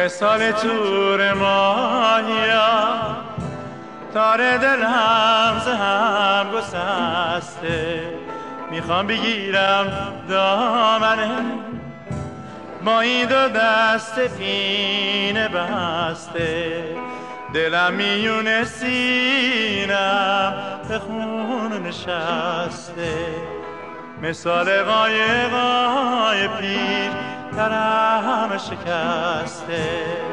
مثال تور ماهیا تار دلم ز هم گسسته، میخوام بگیرم دامنه با این دو دست پینه بسته، دلم میونه سینم به خون نشسته، مثال قایقای پیر درم شکسته.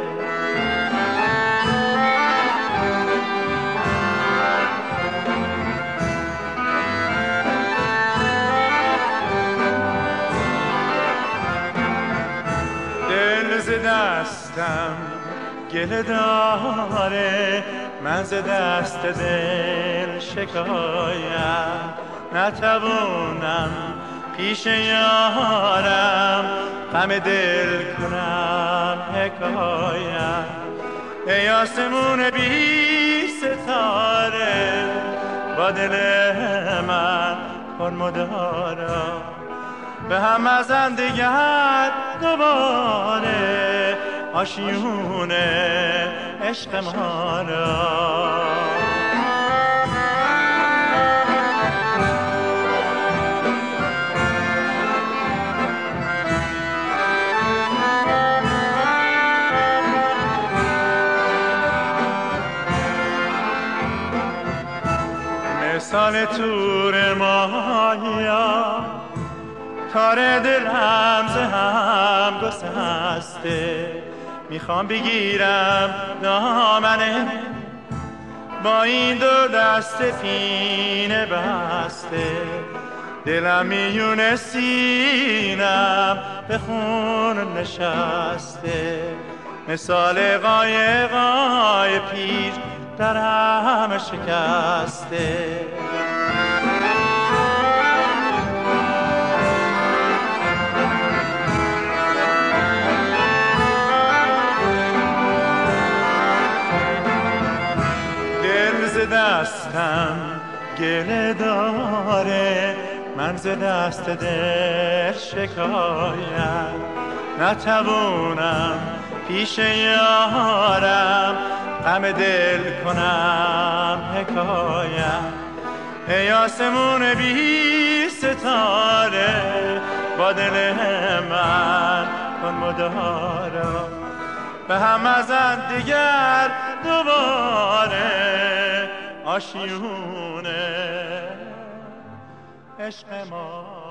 دل ز دستم گله داره، من ز دست دل شکایم، نتوانم پیش یارم غم دل کنم حکایم. ای آسمون بی ستاره با دل من پر مدارا، به هم مزن دیگر دوباره آشیونه عشق ما را. مثال تور ماهیا تار دلم ز هم گسسته، میخوام بگیرم دامنه با این دو دست پینه بسته، دلم میونه سینم به خون نشسته، مثال قایقای پیر درم شکسته. دل ز دستم گله داره، من ز دست دل شکایم، نتوانم پیش یارم غم دل کنم حکایم. ای آسمون بی ستاره با دل من کن مدارا، به هم مزن دیگر دوباره آشیونه عشق ما.